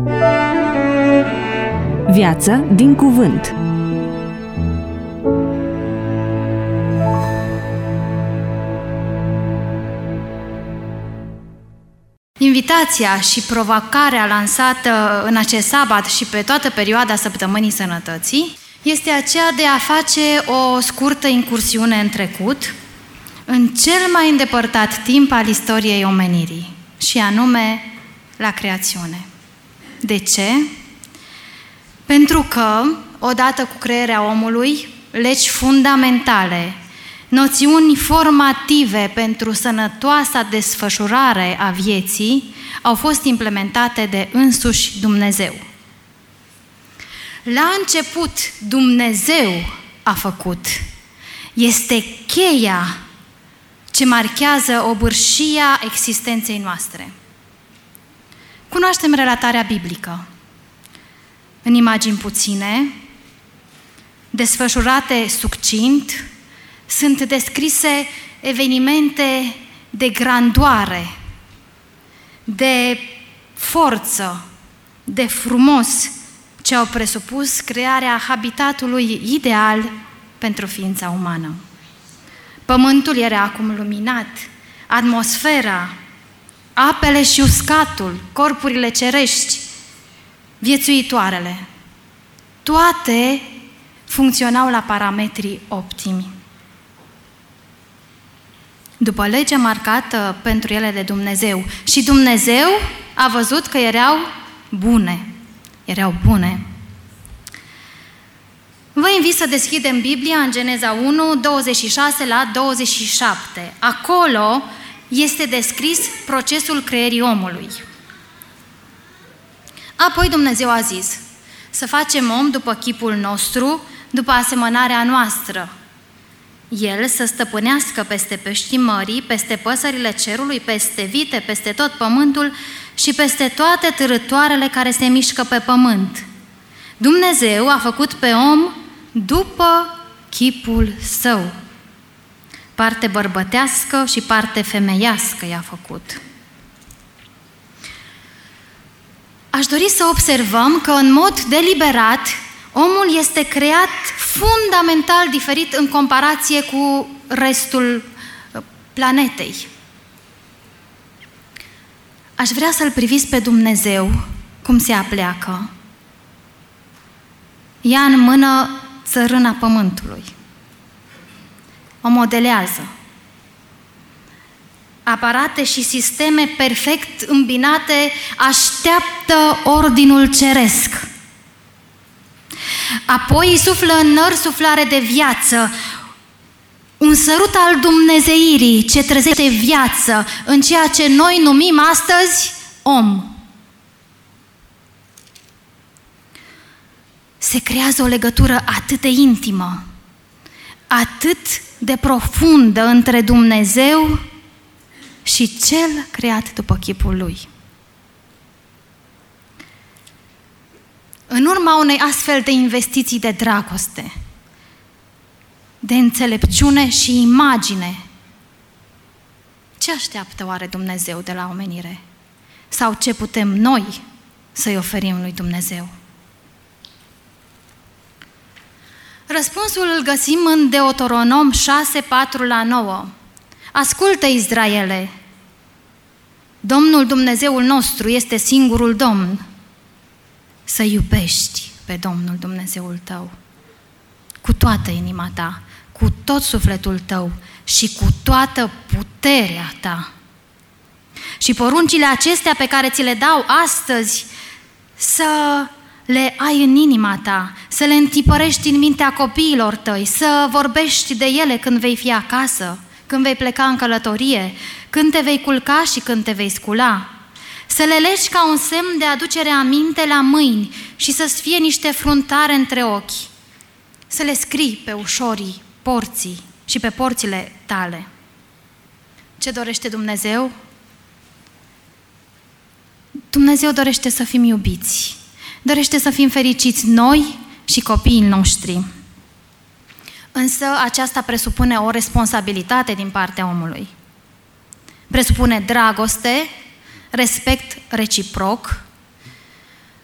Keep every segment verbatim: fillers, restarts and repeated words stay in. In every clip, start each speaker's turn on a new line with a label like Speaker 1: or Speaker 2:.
Speaker 1: Viață din cuvânt.
Speaker 2: Invitația și provocarea lansată în acest sabat și pe toată perioada Săptămânii Sănătății este aceea de a face o scurtă incursiune în trecut, în cel mai îndepărtat timp al istoriei omenirii, și anume la creațiune. De ce? Pentru că, odată cu crearea omului, legi fundamentale, noțiuni formative pentru sănătoasa desfășurare a vieții au fost implementate de însuși Dumnezeu. La început, Dumnezeu a făcut. Este cheia ce marchează obârșia existenței noastre. Cunoaștem relatarea biblică. În imagini puține, desfășurate succint, sunt descrise evenimente de grandoare, de forță, de frumos, ce au presupus crearea habitatului ideal pentru ființa umană. Pământul era acum luminat, atmosfera, apele și uscatul, corpurile cerești, viețuitoarele, toate funcționau la parametrii optimi. După legea marcată pentru ele de Dumnezeu, și Dumnezeu a văzut că erau bune. Erau bune. Vă invit să deschidem Biblia în Geneza unu, douăzeci și șase la douăzeci și șapte. Acolo este descris procesul creierii omului. Apoi Dumnezeu a zis: să facem om după chipul nostru, după asemănarea noastră. El să stăpânească peste peștii mării, peste păsările cerului, peste vite, peste tot pământul și peste toate târătoarele care se mișcă pe pământ. Dumnezeu a făcut pe om după chipul său. Parte bărbătească și parte femeiască i-a făcut. Aș dori să observăm că în mod deliberat omul este creat fundamental diferit în comparație cu restul planetei. Aș vrea să-L priviți pe Dumnezeu cum se apleacă. Ia în mână țărâna pământului. O modelează. Aparate și sisteme perfect îmbinate așteaptă ordinul ceresc. Apoi îi suflă în nări suflare de viață, un sărut al dumnezeirii ce trezește viață în ceea ce noi numim astăzi om. Se creează o legătură atât de intimă, atât de profundă între Dumnezeu și cel creat după chipul Lui. În urma unei astfel de investiții de dragoste, de înțelepciune și imagine, ce așteaptă oare Dumnezeu de la omenire? Sau ce putem noi să-i oferim lui Dumnezeu? Răspunsul îl găsim în Deuteronom șase, patru la nouă. Ascultă, Israele, Domnul Dumnezeul nostru este singurul Domn. Să iubești pe Domnul Dumnezeul tău cu toată inima ta, cu tot sufletul tău și cu toată puterea ta. Și poruncile acestea pe care ți le dau astăzi să le ai în inima ta, să le întipărești în mintea copiilor tăi, să vorbești de ele când vei fi acasă, când vei pleca în călătorie, când te vei culca și când te vei scula. Să le legi ca un semn de aducere aminte la mâini și să-ți fie niște fruntare între ochi. Să le scrii pe ușorii porții și pe porțile tale. Ce dorește Dumnezeu? Dumnezeu dorește să fim iubiți. Dorește să fim fericiți noi și copiii noștri. Însă aceasta presupune o responsabilitate din partea omului. Presupune dragoste, respect reciproc,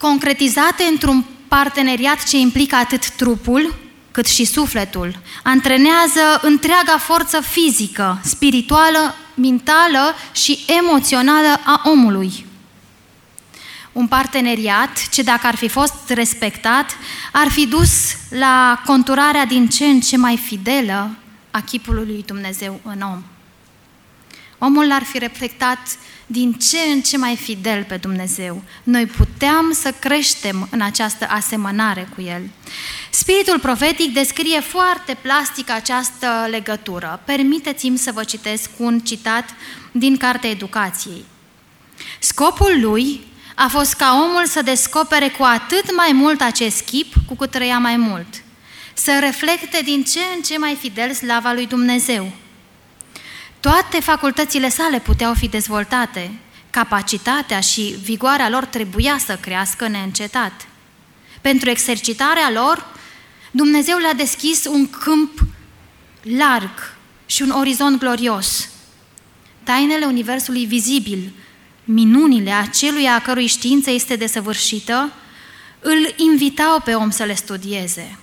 Speaker 2: concretizate într-un parteneriat ce implică atât trupul cât și sufletul, antrenează întreaga forță fizică, spirituală, mentală și emoțională a omului. Un parteneriat ce, dacă ar fi fost respectat, ar fi dus la conturarea din ce în ce mai fidelă a chipului lui Dumnezeu în om. Omul ar fi reflectat din ce în ce mai fidel pe Dumnezeu. Noi puteam să creștem în această asemănare cu El. Spiritul profetic descrie foarte plastic această legătură. Permiteți-mi să vă citesc un citat din Cartea Educației. Scopul lui a fost ca omul să descopere cu atât mai mult acest chip cu cât trăia mai mult, să reflecte din ce în ce mai fidel slava lui Dumnezeu. Toate facultățile sale puteau fi dezvoltate, capacitatea și vigoarea lor trebuia să crească neîncetat. Pentru exercitarea lor, Dumnezeu le-a deschis un câmp larg și un orizont glorios. Tainele universului vizibil, minunile aceluia a cărui știință este desăvârșită, îl invitau pe om să le studieze.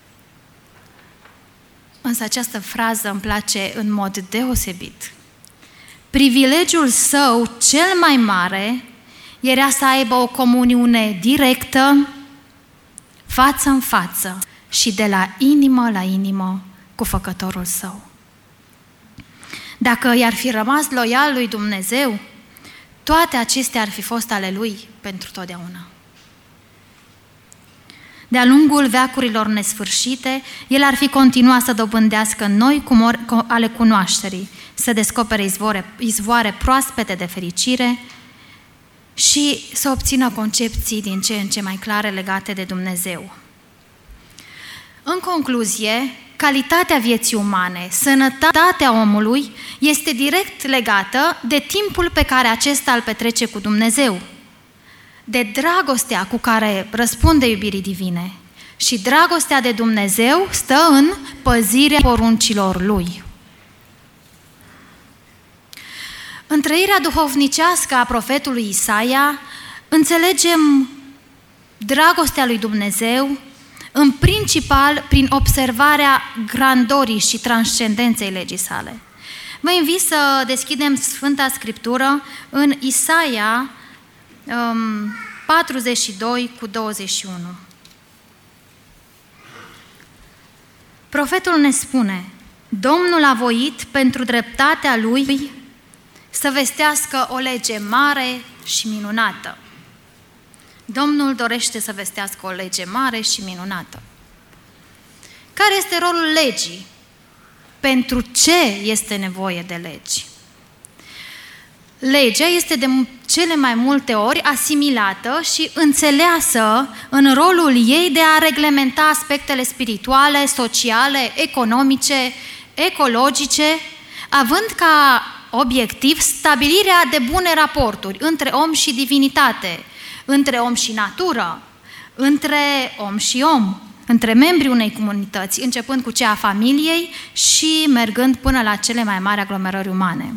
Speaker 2: Însă această frază îmi place în mod deosebit. Privilegiul său cel mai mare era să aibă o comuniune directă, față în față și de la inimă la inimă cu Făcătorul său. Dacă i-ar fi rămas loial lui Dumnezeu, toate acestea ar fi fost ale lui pentru totdeauna. De-a lungul veacurilor nesfârșite, el ar fi continuat să dobândească noi cumori ale cunoașterii, să descopere izvoare, izvoare proaspete de fericire și să obțină concepții din ce în ce mai clare legate de Dumnezeu. În concluzie, calitatea vieții umane, sănătatea omului este direct legată de timpul pe care acesta îl petrece cu Dumnezeu, de dragostea cu care răspunde iubirii divine. Și dragostea de Dumnezeu stă în păzirea poruncilor Lui. În trăirea duhovnicească a profetului Isaia înțelegem dragostea lui Dumnezeu, în principal prin observarea grandorii și transcendenței legii sale. Vă invit să deschidem Sfânta Scriptură în Isaia um, patruzeci și doi cu douăzeci și unu. Profetul ne spune: Domnul a voit pentru dreptatea Lui să vestească o lege mare și minunată. Domnul dorește să vestească o lege mare și minunată. Care este rolul legii? Pentru ce este nevoie de legi? Legea este de cele mai multe ori asimilată și înțeleasă în rolul ei de a reglementa aspectele spirituale, sociale, economice, ecologice, având ca obiectiv stabilirea de bune raporturi între om și divinitate, între om și natură, între om și om, între membrii unei comunități, începând cu cea a familiei și mergând până la cele mai mari aglomerări umane.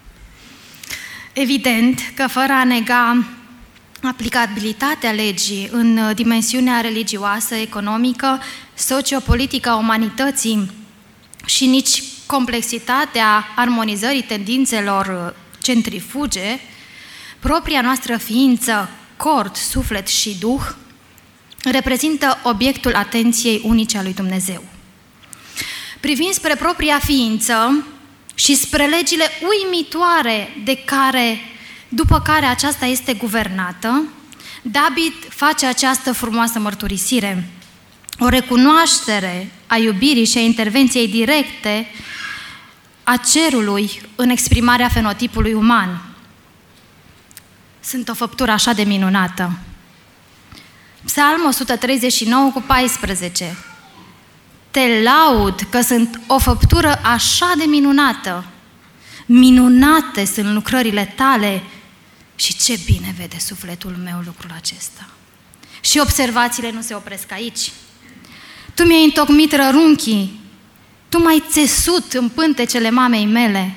Speaker 2: Evident că fără a nega aplicabilitatea legii în dimensiunea religioasă, economică, sociopolitică a umanității și nici complexitatea armonizării tendințelor centrifuge, propria noastră ființă, corp, suflet și duh, reprezintă obiectul atenției unice a lui Dumnezeu. Privind spre propria ființă și spre legile uimitoare de care, după care aceasta este guvernată, David face această frumoasă mărturisire, o recunoaștere a iubirii și a intervenției directe a cerului în exprimarea fenotipului uman. Sunt o făptură așa de minunată. Psalm o sută treizeci și nouă cu paisprezece. Te laud că sunt o făptură așa de minunată. Minunate sunt lucrările tale și ce bine vede sufletul meu lucrul acesta. Și observațiile nu se opresc aici. Tu mi-ai întocmit rărunchii, tu m-ai țesut în pântecele mamei mele.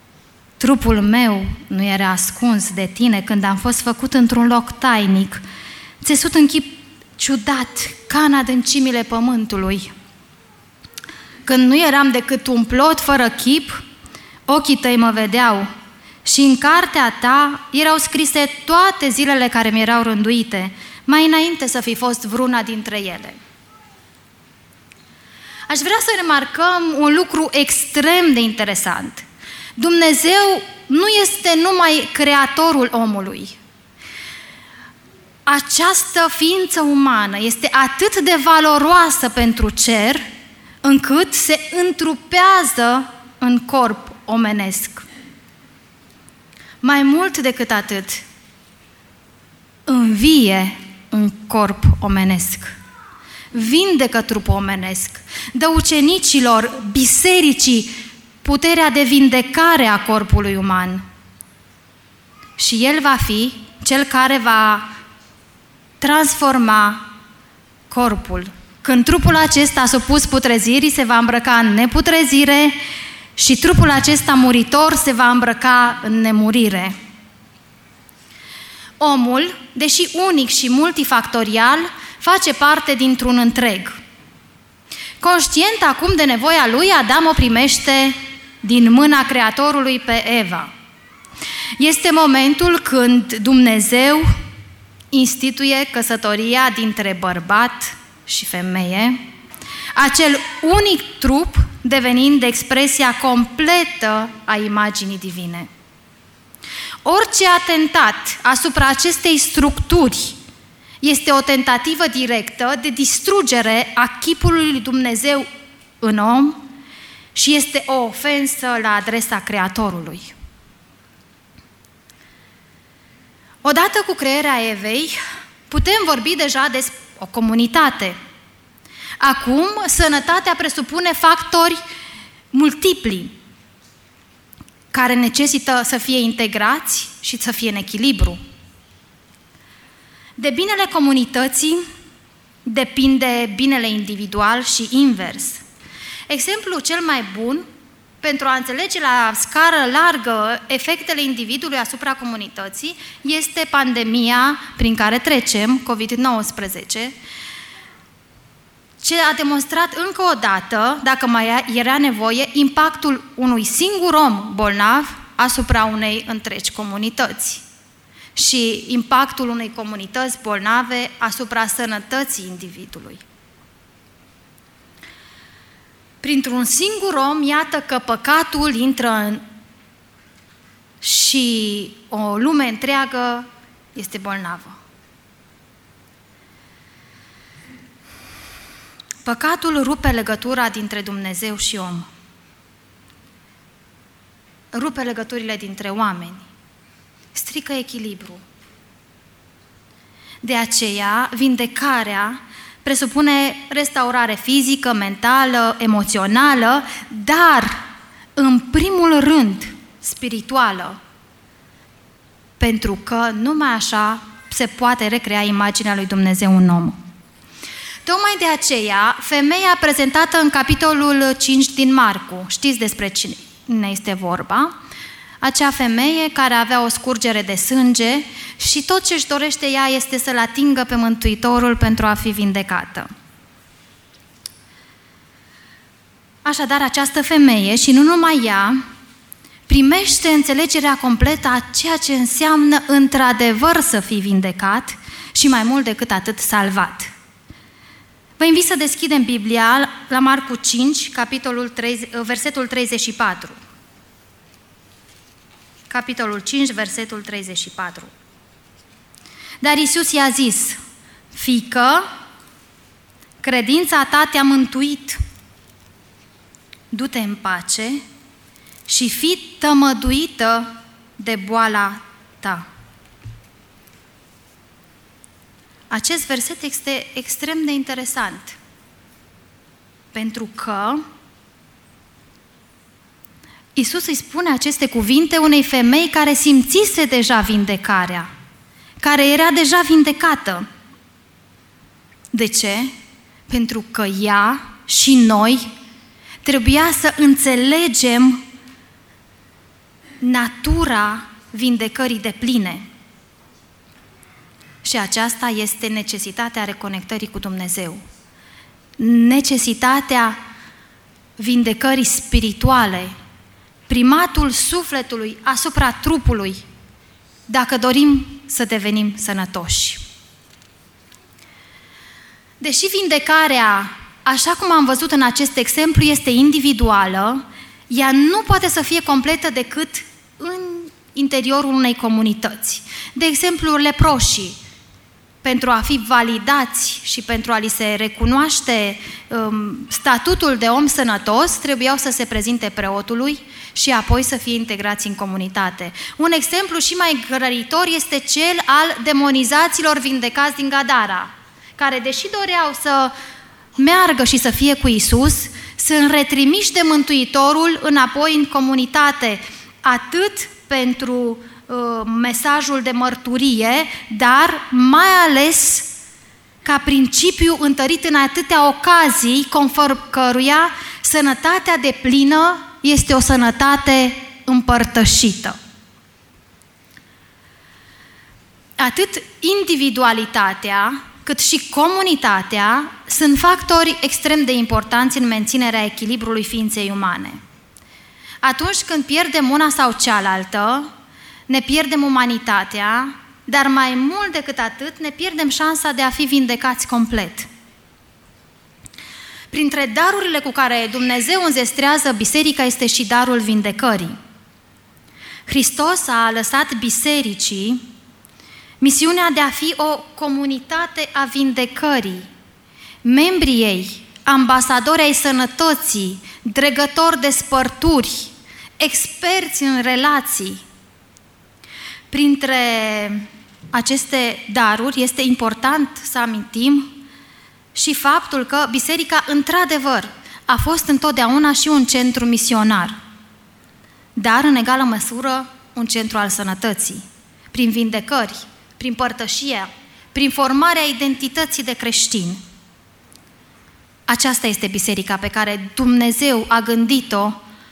Speaker 2: Trupul meu nu era ascuns de tine când am fost făcut într-un loc tainic țesut în chip ciudat, ca în adâncimile pământului. Când nu eram decât un plot fără chip, ochii tăi mă vedeau și în cartea ta erau scrise toate zilele care mi erau rânduite, mai înainte să fi fost vreuna dintre ele. Aș vrea să remarcăm un lucru extrem de interesant. Dumnezeu nu este numai creatorul omului. Această ființă umană este atât de valoroasă pentru cer, încât se întrupează în corp omenesc. Mai mult decât atât, învie în corp omenesc, vindecă trupul omenesc, dă ucenicilor bisericii puterea de vindecare a corpului uman. Și El va fi Cel care va transforma corpul. Când trupul acesta supus putrezirii se va îmbrăca în neputrezire și trupul acesta muritor se va îmbrăca în nemurire. Omul, deși unic și multifactorial, face parte dintr-un întreg. Conștient acum de nevoia lui, Adam o primește din mâna Creatorului pe Eva. Este momentul când Dumnezeu instituie căsătoria dintre bărbat și femeie, acel unic trup devenind expresia completă a imaginii divine. Orice atentat asupra acestei structuri este o tentativă directă de distrugere a chipului lui Dumnezeu în om și este o ofensă la adresa Creatorului. Odată cu crearea Evei, putem vorbi deja despre o comunitate. Acum, sănătatea presupune factori multipli, care necesită să fie integrați și să fie în echilibru. De binele comunității depinde binele individual și invers. Exemplul cel mai bun pentru a înțelege la scară largă efectele individului asupra comunității este pandemia prin care trecem, covid nouăsprezece, ce a demonstrat încă o dată, dacă mai era nevoie, impactul unui singur om bolnav asupra unei întregi comunități și impactul unei comunități bolnave asupra sănătății individului. Printr-un singur om, iată că păcatul intră în... și o lume întreagă este bolnavă. Păcatul rupe legătura dintre Dumnezeu și om. Rupe legăturile dintre oameni. Strică echilibru. De aceea, vindecarea presupune restaurare fizică, mentală, emoțională, dar, în primul rând, spirituală. Pentru că numai așa se poate recrea imaginea lui Dumnezeu în om. Tocmai de aceea, femeia prezentată în capitolul cinci din Marcu, știți despre cine este vorba, acea femeie care avea o scurgere de sânge și tot ce își dorește ea este să-L atingă pe Mântuitorul pentru a fi vindecată. Așadar, această femeie, și nu numai ea, primește înțelegerea completă a ceea ce înseamnă într-adevăr să fii vindecat și mai mult decât atât salvat. Vă invit să deschidem Biblia la Marcu cinci, capitolul trei, versetul treizeci și patru. Capitolul cinci, versetul treizeci și patru. Dar Iisus i-a zis: fiică, credința ta te-a mântuit. Du-te în pace și fii tămăduită de boala ta. Acest verset este extrem de interesant, pentru că Iisus îi spune aceste cuvinte unei femei care simțise deja vindecarea, care era deja vindecată. De ce? Pentru că ea și noi trebuia să înțelegem natura vindecării depline. Și și aceasta este necesitatea reconectării cu Dumnezeu. Necesitatea vindecării spirituale, primatul sufletului asupra trupului, dacă dorim să devenim sănătoși. Deși vindecarea, așa cum am văzut în acest exemplu, este individuală, ea nu poate să fie completă decât în interiorul unei comunități. De exemplu, leproșii, pentru a fi validați și pentru a li se recunoaște um, statutul de om sănătos, trebuiau să se prezinte preotului și apoi să fie integrați în comunitate. Un exemplu și mai grăitor este cel al demonizaților vindecați din Gadara, care, deși doreau să meargă și să fie cu Iisus, sunt retrimiși de Mântuitorul înapoi în comunitate, atât pentru uh, mesajul de mărturie, dar mai ales ca principiu întărit în atâtea ocazii, conform căruia sănătatea deplină este o sănătate împărtășită. Atât individualitatea, cât și comunitatea sunt factori extrem de importanți în menținerea echilibrului ființei umane. Atunci când pierdem una sau cealaltă, ne pierdem umanitatea, dar mai mult decât atât, ne pierdem șansa de a fi vindecați complet. Printre darurile cu care Dumnezeu înzestrează biserica este și darul vindecării. Hristos a lăsat bisericii misiunea de a fi o comunitate a vindecării, membrii ei, ambasadori ai sănătății, dregători de spărturi, experți în relații. Printre aceste daruri este important să amintim și faptul că biserica, într-adevăr, a fost întotdeauna și un centru misionar, dar în egală măsură un centru al sănătății, prin vindecări, prin părtășie, prin formarea identității de creștin. Aceasta este biserica pe care Dumnezeu a gândit-o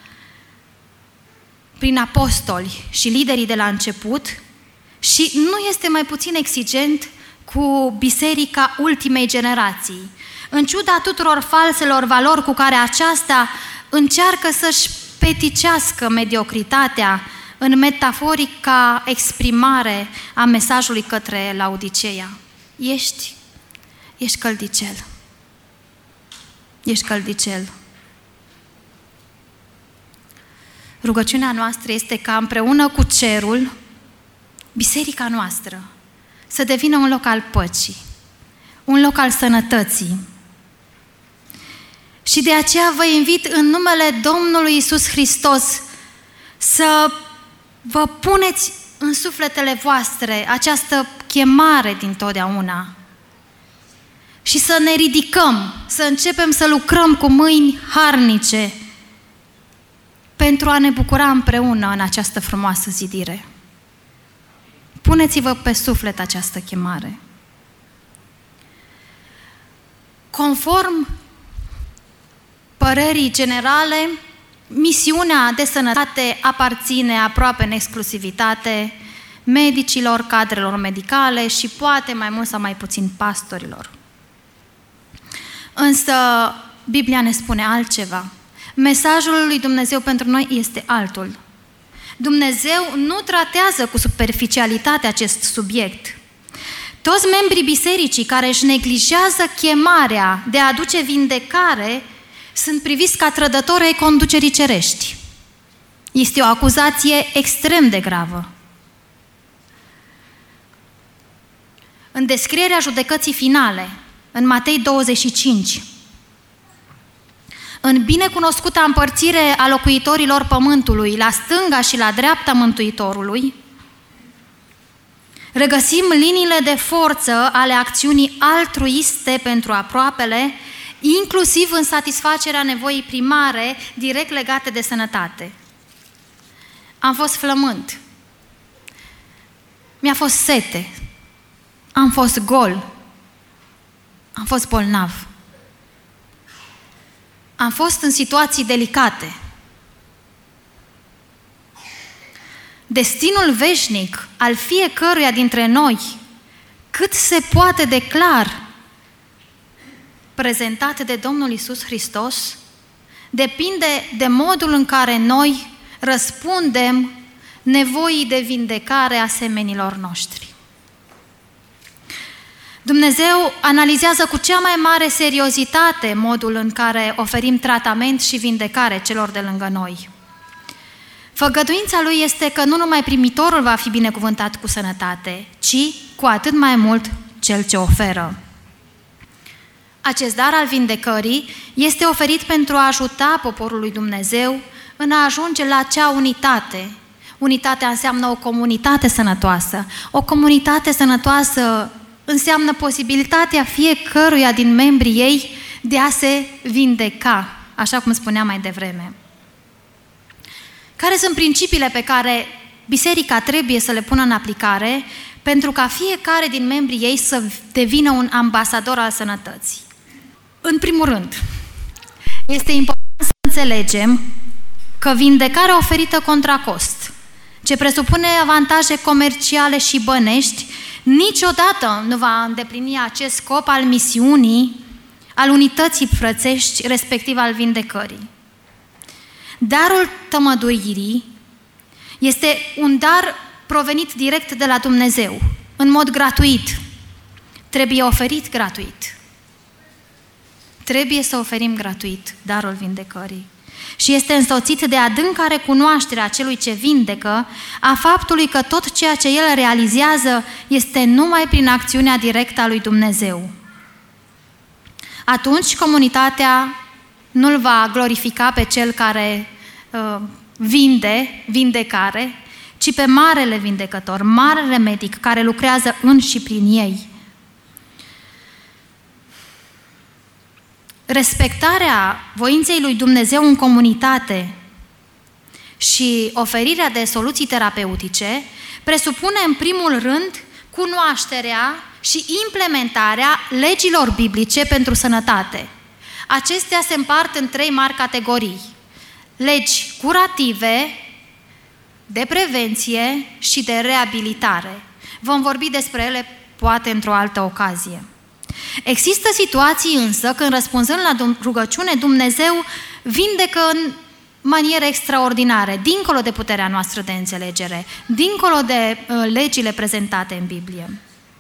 Speaker 2: prin apostoli și liderii de la început și nu este mai puțin exigent cu biserica ultimei generații. În ciuda tuturor falselor valori cu care aceasta încearcă să-și peticească mediocritatea în metaforica exprimare a mesajului către Laodiceea. Ești, ești căldicel. Ești căldicel. Rugăciunea noastră este ca împreună cu cerul, biserica noastră să devină un loc al păcii, un loc al sănătății. Și de aceea vă invit în numele Domnului Iisus Hristos să vă puneți în sufletele voastre această chemare dintotdeauna și să ne ridicăm, să începem să lucrăm cu mâini harnice pentru a ne bucura împreună în această frumoasă zidire. Puneți-vă pe suflet această chemare. Conform părerii generale, misiunea de sănătate aparține aproape în exclusivitate medicilor, cadrelor medicale și poate mai mult sau mai puțin pastorilor. Însă Biblia ne spune altceva. Mesajul lui Dumnezeu pentru noi este altul. Dumnezeu nu tratează cu superficialitate acest subiect. Toți membrii bisericii care își neglijează chemarea de a aduce vindecare sunt priviți ca trădători ai conducerii cerești. Este o acuzație extrem de gravă. În descrierea judecății finale, în Matei douăzeci și cinci, în binecunoscuta împărțire a locuitorilor pământului, la stânga și la dreapta Mântuitorului, regăsim liniile de forță ale acțiunii altruiste pentru aproapele, inclusiv în satisfacerea nevoii primare direct legate de sănătate. Am fost flământ, mi-a fost sete, am fost gol, am fost bolnav, am fost în situații delicate. Destinul veșnic al fiecăruia dintre noi cât se poate de clar prezentat de Domnul Iisus Hristos depinde de modul în care noi răspundem nevoii de vindecare a semenilor noștri. Dumnezeu analizează cu cea mai mare seriozitate modul în care oferim tratament și vindecare celor de lângă noi. Făgăduința Lui este că nu numai primitorul va fi binecuvântat cu sănătate, ci cu atât mai mult cel ce oferă. Acest dar al vindecării este oferit pentru a ajuta poporul lui Dumnezeu în a ajunge la acea unitate. Unitatea înseamnă o comunitate sănătoasă. O comunitate sănătoasă înseamnă posibilitatea fiecăruia din membrii ei de a se vindeca, așa cum spuneam mai devreme. Care sunt principiile pe care biserica trebuie să le pună în aplicare pentru ca fiecare din membrii ei să devină un ambasador al sănătății? În primul rând, este important să înțelegem că vindecarea oferită contra cost, ce presupune avantaje comerciale și bănești, niciodată nu va îndeplini acest scop al misiunii, al unității frățești, respectiv al vindecării. Darul tămăduirii este un dar provenit direct de la Dumnezeu, în mod gratuit. Trebuie oferit gratuit. Trebuie să oferim gratuit darul vindecării. Și este însoțit de adânca recunoaștere a celui ce vindecă, a faptului că tot ceea ce el realizează este numai prin acțiunea directă a lui Dumnezeu. Atunci comunitatea nu-l va glorifica pe cel care uh, vinde, vindecare, ci pe marele vindecător, marele medic care lucrează în și prin ei. Respectarea voinței lui Dumnezeu în comunitate și oferirea de soluții terapeutice presupune în primul rând cunoașterea și implementarea legilor biblice pentru sănătate. Acestea se împart în trei mari categorii: legi curative, de prevenție și de reabilitare. Vom vorbi despre ele poate într-o altă ocazie. Există situații însă când, răspunzând la rugăciune, Dumnezeu vindecă în maniere extraordinare, dincolo de puterea noastră de înțelegere, dincolo de uh, legile prezentate în Biblie.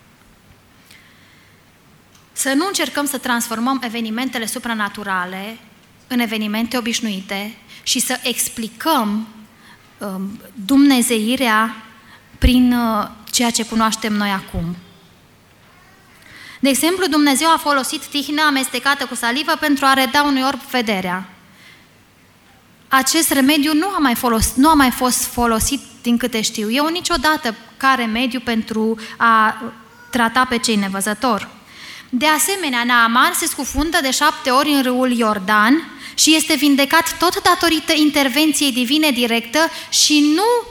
Speaker 2: Să nu încercăm să transformăm evenimentele supranaturale în evenimente obișnuite și să explicăm uh, dumnezeirea prin uh, ceea ce cunoaștem noi acum. De exemplu, Dumnezeu a folosit tihnă amestecată cu salivă pentru a reda unui orb vederea. Acest remediu nu a mai, folos, nu a mai fost folosit, din câte știu eu, niciodată ca remediu pentru a trata pe cei nevăzători. De asemenea, Naaman se scufundă de șapte ori în râul Iordan și este vindecat tot datorită intervenției divine directă și nu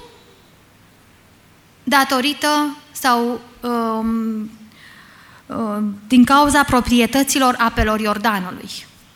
Speaker 2: datorită sau um, um, din cauza proprietăților apelor Iordanului.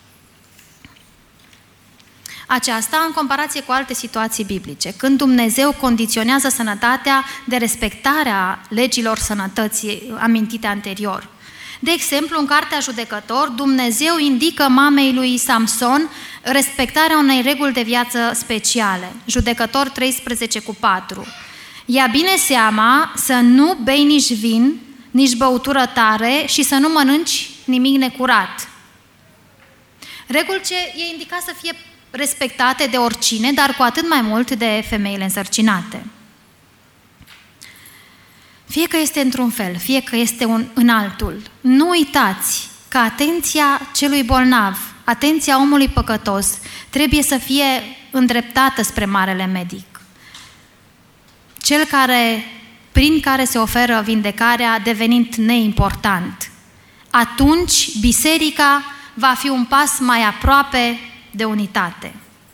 Speaker 2: Aceasta în comparație cu alte situații biblice, când Dumnezeu condiționează sănătatea de respectarea legilor sănătății amintite anterior. De exemplu, în Cartea Judecător, Dumnezeu indică mamei lui Samson respectarea unei reguli de viață speciale. Judecător treisprezece cu patru. Ia bine seama să nu bei nici vin, nici băutură tare și să nu mănânci nimic necurat. Reguli ce e indicat să fie respectate de oricine, dar cu atât mai mult de femeile însărcinate. Fie că este într-un fel, fie că este un, în altul, nu uitați că atenția celui bolnav, atenția omului păcătos, trebuie să fie îndreptată spre marele medic. Cel care, prin care se oferă vindecarea devenind neimportant. Atunci, biserica va fi un pas mai aproape de unitate.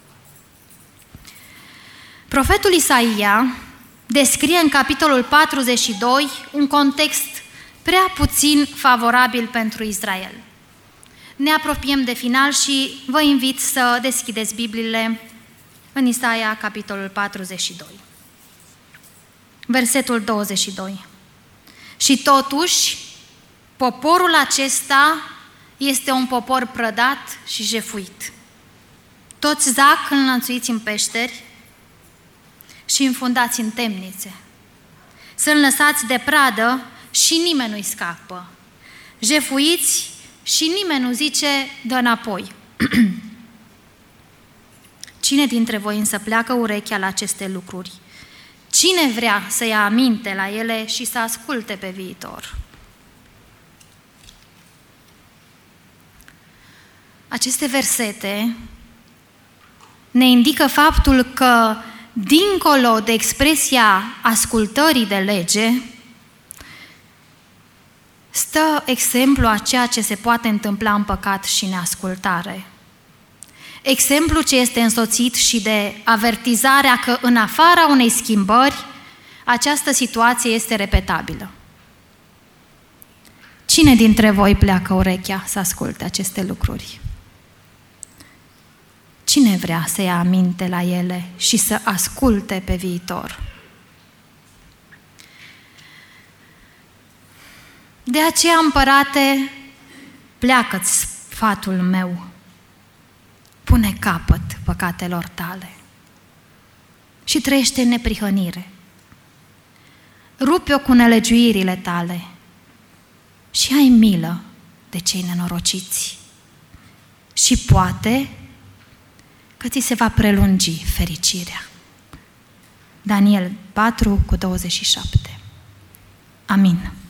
Speaker 2: Profetul Isaia descrie în capitolul patruzeci și doi un context prea puțin favorabil pentru Israel. Ne apropiem de final și vă invit să deschideți Bibliile în Isaia, capitolul patruzeci și doi. Versetul douăzeci și doi. Și totuși, Poporul acesta este un popor prădat și jefuit. Toți zac înlănțuiți în peșteri și înfundați în temnițe. Sunt lăsați de pradă și nimeni nu-i scapă. Jefuiți și nimeni nu zice dă înapoi. Cine dintre voi însă pleacă urechea la aceste lucruri? Cine vrea să ia aminte la ele și să asculte pe viitor? Aceste versete ne indică faptul că, dincolo de expresia ascultării de lege, stă exemplu a ceea ce se poate întâmpla în păcat și neascultare. Exemplu ce este însoțit și de avertizarea că în afara unei schimbări, această situație este repetabilă. Cine dintre voi pleacă urechea să asculte aceste lucruri? Cine vrea să ia aminte la ele și să asculte pe viitor? De aceea, împărate, pleacă-ți sfatul meu, pune capăt păcatelor tale și trăiește în neprihănire. Rupe-o cu nelegiuirile tale și ai milă de cei nenorociți. Și poate că ți se va prelungi fericirea. Daniel patru cu douăzeci și șapte. Amin.